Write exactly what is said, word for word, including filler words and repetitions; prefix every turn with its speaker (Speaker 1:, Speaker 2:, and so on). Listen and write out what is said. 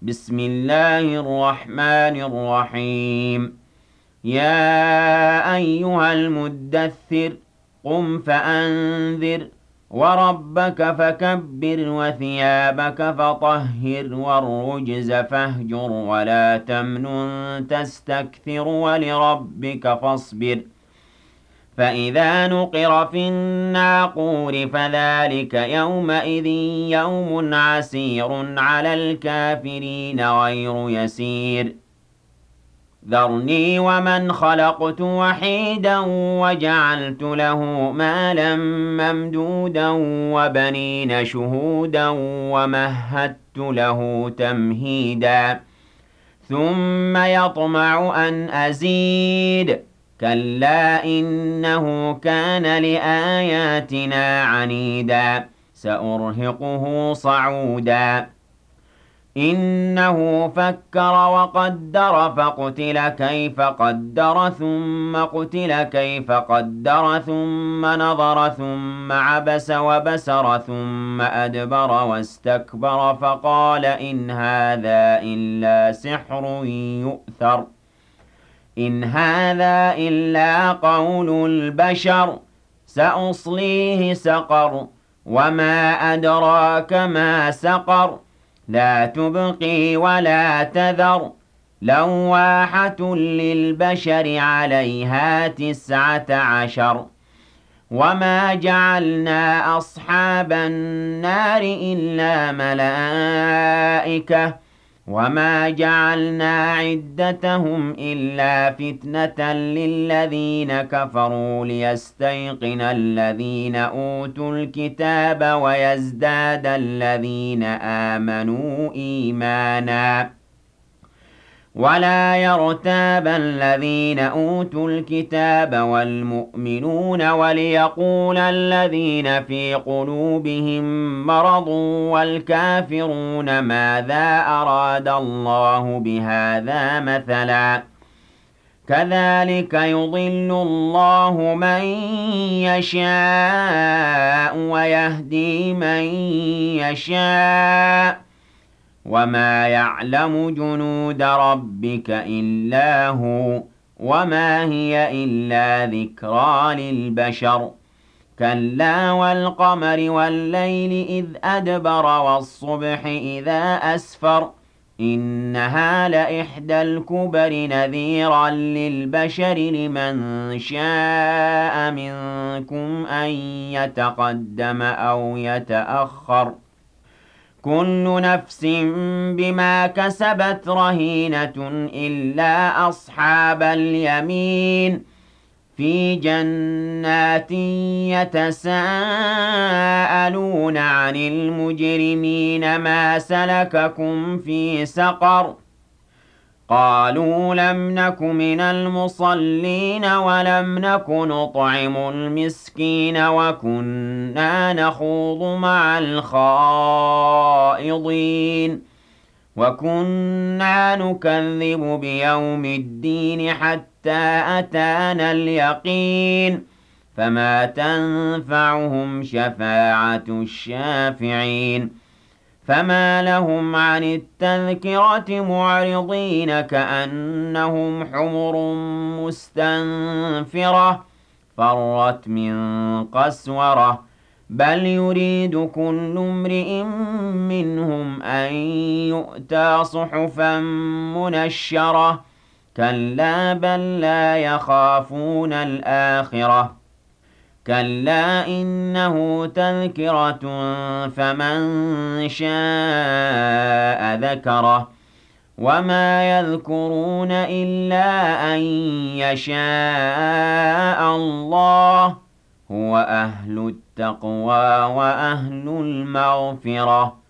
Speaker 1: بسم الله الرحمن الرحيم يا أيها المدثر قم فأنذر وربك فكبر وثيابك فطهر والرجز فاهجر ولا تمنن تستكثر ولربك فاصبر فإذا نقر في الناقور فذلك يومئذ يوم عسير على الكافرين غير يسير ذرني ومن خلقت وحيدا وجعلت له مالا ممدودا وبنين شهودا ومهدت له تمهيدا ثم يطمع أن أزيد كلا إنه كان لآياتنا عنيدا سأرهقه صعودا إنه فكر وقدر فقتل كيف قدر ثم قتل كيف قدر ثم نظر ثم عبس وبسر ثم أدبر واستكبر فقال إن هذا إلا سحر يؤثر إن هذا إلا قول البشر سأصليه سقر وما أدراك ما سقر لا تبقي ولا تذر لواحة للبشر عليها تسعة عشر وما جعلنا أصحاب النار إلا ملائكة وما جعلنا عدتهم إلا فتنة للذين كفروا ليستيقن الذين أوتوا الكتاب ويزداد الذين آمنوا إيمانا ولا يرتاب الذين أوتوا الكتاب والمؤمنون وليقول الذين في قلوبهم مرض والكافرون ماذا أراد الله بهذا مثلا كذلك يضل الله من يشاء ويهدي من يشاء وما يعلم جنود ربك إلا هو وما هي إلا ذكرى للبشر كلا والقمر والليل إذ أدبر والصبح إذا أسفر إنها لإحدى الكبر نذيرا للبشر لمن شاء منكم أن يتقدم أو يتأخر كل نفس بما كسبت رهينة إلا أصحاب اليمين في جنات يتساءلون عن المجرمين ما سلككم في سقر قالوا لم نك من المصلين ولم نك نطعم المسكين وكنا نخوض مع الخائضين وكنا نكذب بيوم الدين حتى أتانا اليقين فما تنفعهم شفاعة الشافعين فما لهم عن التذكرة معرضين كأنهم حمر مستنفرة فرت من قسورة بل يريد كل امرئ منهم أن يؤتى صحفا منشرة كلا بل لا يخافون الآخرة كلا إنه تذكرة فمن شاء ذكره وما يذكرون إلا أن يشاء الله هو أهل التقوى وأهل المغفرة